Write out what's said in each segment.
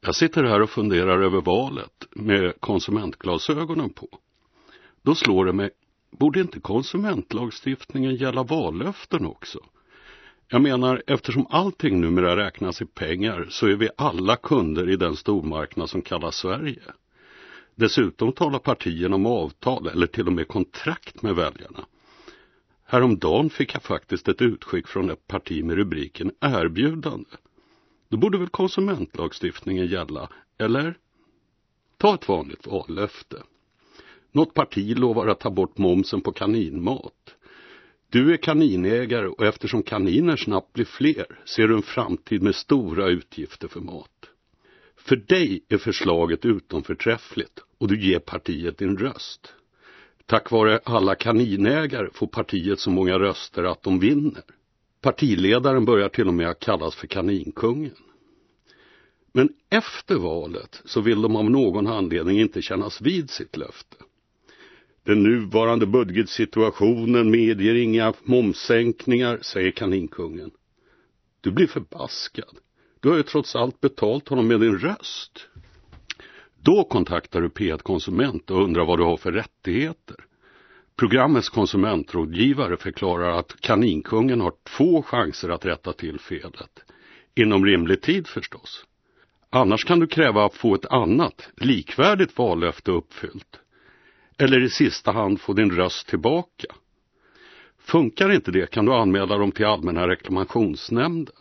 Jag sitter här och funderar över valet med konsumentglasögonen på. Då slår det mig, borde inte konsumentlagstiftningen gälla vallöften också? Jag menar, eftersom allting numera räknas i pengar så är vi alla kunder i den stormarknad som kallas Sverige. Dessutom talar partierna om avtal eller till och med kontrakt med väljarna. Häromdagen fick jag faktiskt ett utskick från ett parti med rubriken erbjudande. Då borde väl konsumentlagstiftningen gälla, eller? Ta ett vanligt vallöfte. Något parti lovar att ta bort momsen på kaninmat. Du är kaninägare och eftersom kaniner snabbt blir fler ser du en framtid med stora utgifter för mat. För dig är förslaget utomförträffligt och du ger partiet din röst. Tack vare alla kaninägare får partiet så många röster att de vinner. Partiledaren börjar till och med kallas för kaninkungen. Men efter valet så vill de av någon anledning inte kännas vid sitt löfte. Den nuvarande budgetsituationen medger inga momssänkningar, säger kaninkungen. Du blir förbaskad. Du har ju trots allt betalt honom med din röst. Då kontaktar du P1 Konsument och undrar vad du har för rättigheter. Programmets konsumentrådgivare förklarar att kaninkungen har 2 chanser att rätta till felet. Inom rimlig tid förstås. Annars kan du kräva att få ett annat, likvärdigt vallöfte uppfyllt. Eller i sista hand få din röst tillbaka. Funkar inte det kan du anmäla dem till Allmänna reklamationsnämnden.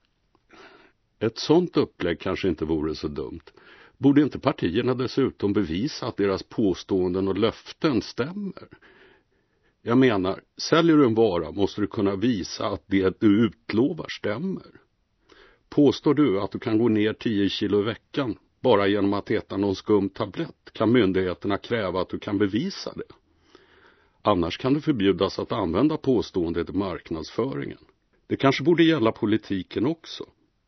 Ett sånt upplägg kanske inte vore så dumt. Borde inte partierna dessutom bevisa att deras påståenden och löften stämmer? Jag menar, säljer du en vara måste du kunna visa att det du utlovar stämmer. Påstår du att du kan gå ner 10 kilo i veckan bara genom att äta någon skum tablett kan myndigheterna kräva att du kan bevisa det. Annars kan det förbjudas att använda påståendet i marknadsföringen. Det kanske borde gälla politiken också.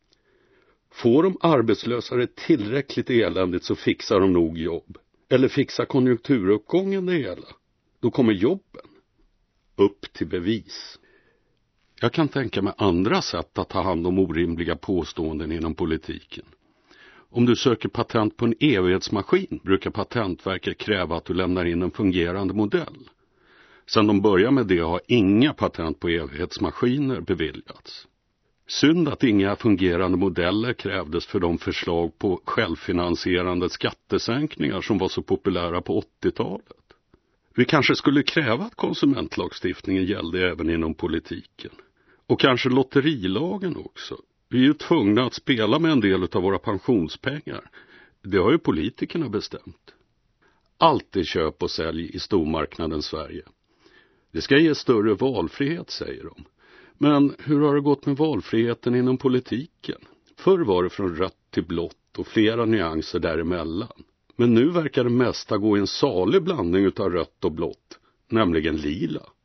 Får de arbetslösa det tillräckligt eländigt så fixar de nog jobb. Eller fixar konjunkturuppgången det hela. Då kommer jobben. Upp till bevis. Jag kan tänka mig andra sätt att ta hand om orimliga påståenden inom politiken. Om du söker patent på en evighetsmaskin brukar Patentverket kräva att du lämnar in en fungerande modell. Sedan de börjar med det har inga patent på evighetsmaskiner beviljats. Synd att inga fungerande modeller krävdes för de förslag på självfinansierande skattesänkningar som var så populära på 80-talet. Vi kanske skulle kräva att konsumentlagstiftningen gällde även inom politiken. Och kanske lotterilagen också. Vi är ju tvungna att spela med en del av våra pensionspengar. Det har ju politikerna bestämt. Allt är köp och sälj i stormarknaden Sverige. Det ska ge större valfrihet, säger de. Men hur har det gått med valfriheten inom politiken? Förr var det från rött till blått och flera nyanser däremellan. Men nu verkar det mesta gå i en salig blandning utav rött och blått, nämligen lila.